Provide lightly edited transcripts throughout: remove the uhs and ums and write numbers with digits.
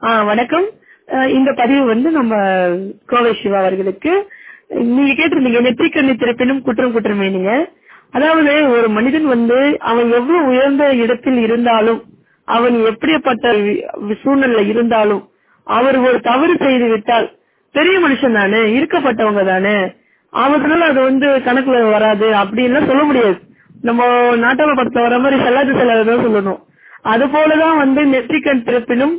வணக்கம். இந்த பதிவு நம்ம கோவை சிவா அவர்களுக்கு. நீங்க கேட்டிருந்தீங்க நெற்றிக்கண்ணி திறப்பினும் குற்றம் குற்றமே. நீங்க அதாவது ஒரு மனிதன் அவன் எவ்வளவு உயர்ந்த இடத்தில் இருந்தாலும், அவன் எப்படிப்பட்ட சூழ்நிலை இருந்தாலும், அவர் ஒரு தவறு செய்து விட்டால் பெரிய மனுஷன் தானே, இருக்கப்பட்டவங்க தானே, அவர்களால அது கணக்குல வராது அப்படின்லாம் சொல்ல முடியாது. நம்ம நாட்டாள படத்துல வர மாதிரி செல்லாது செல்லாதான் சொல்லணும். அது போலதான் நெற்றிக்கண் திறப்பினும்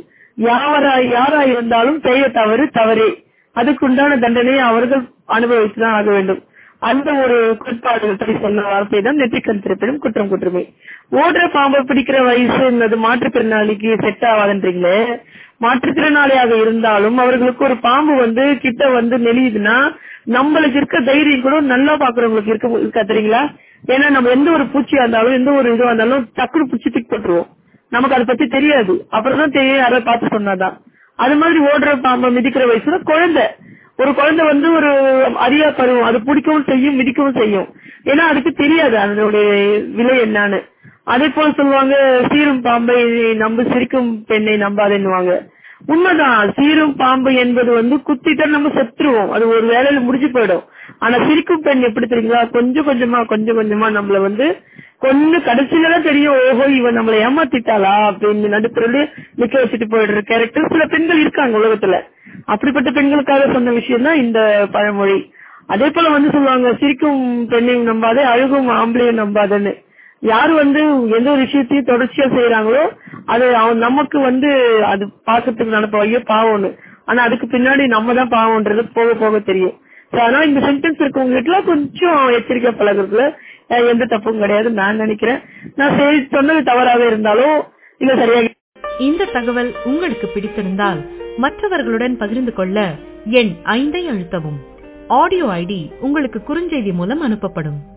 யாரா இருந்தாலும் செய்ய தவறு தவறே, அதுக்குண்டான தண்டனையை அவர்கள் அனுபவித்துதான் ஆக வேண்டும். அந்த ஒரு கோட்பாடுகள் பற்றி சொன்ன வார்த்தை தான் நெற்றிக்கண் திறப்பினும் குற்றம் குற்றமே. ஓடுற பாம்பை பிடிக்கிற வயசு மாற்றுத்திறனாளிக்கு செட் ஆகாதுன்றீங்களே. மாற்றுத்திறனாளியாக இருந்தாலும் அவர்களுக்கு ஒரு பாம்பு கிட்ட நெளியுதுன்னா நம்மளுக்கு இருக்க தைரியம் கூட நல்லா பாக்குறவங்களுக்கு இருக்கா தெரியுங்களா? ஏன்னா நம்ம எந்த ஒரு பூச்சியா இருந்தாலும் எந்த ஒரு இதுவா இருந்தாலும் டக்குனு பிடிச்சி தூக்கி போட்டுருவோம். நமக்கு அதை பத்தி தெரியாது, அப்புறம் தான் தெரியும், யாராவது பார்த்து சொன்னாதான். அது மாதிரி ஓடுற பாம்பை மிதிக்கிற வயசுல ஒரு குழந்தை ஒரு அரியா பருவம், அது பிடிக்கவும் செய்யும் மிதிக்கவும் செய்யும். ஏன்னா அதுக்கு தெரியாது அதனுடைய விலை என்னன்னு. அதே போல சொல்லுவாங்க, சீரும் பாம்பை நம்பு சிரிக்கும் பெண்ணை நம்பாதேன்னுவாங்க. உண்மைதான், சீரும் பாம்பு என்பது குத்திட்டா நம்ம செத்துருவோம், அது ஒரு வேலையில முடிஞ்சு போயிடும். ஆனா சிரிக்கும் பெண் எப்படி தெரியுங்களா, கொஞ்சம் கொஞ்சமா நம்மள கொன்னு கடைசியில தான் தெரியும், ஓஹோ இவன் நம்மளை ஏமாத்திட்டாளா அப்படின்னு நடுப்புறது நிக்க வச்சுட்டு போயிடுற கேரக்டர் சில பெண்கள் இருக்காங்க உலகத்துல. அப்படிப்பட்ட பெண்களுக்காக சொன்ன விஷயம் தான் இந்த பழமொழி. அதே போல சொல்லுவாங்க, சிரிக்கும் பெண்ணையும் நம்பாதே அழுகும் ஆம்பளையும் நம்பாதேன்னு. யாரு எந்த ஒரு விஷயத்தையும் தொடர்ச்சியா செய்யறாங்களோ அது நமக்கு அது பாக்கத்துக்கு நினைப்போம், ஐயோ பாவம்னு. ஆனா அதுக்கு பின்னாடி நம்ம தான் பாவம்ன்றது போக போக தெரியும். ஆனா இந்த சென்டென்ஸ் இருக்கவங்களுக்கு கொஞ்சம் எச்சரிக்கை பழகுறதுல எந்த தப்பும் கிடையாது நான் நினைக்கிறேன். நான் சொன்னது தவறாக இருந்தாலும் இல்ல சரியாக. இந்த தகவல் உங்களுக்கு பிடித்திருந்தால் மற்றவர்களுடன் பகிர்ந்து கொள்ள எண் 5 அழுத்தவும். ஆடியோ ஐடி உங்களுக்கு குறுஞ்செய்தி மூலம் அனுப்பப்படும்.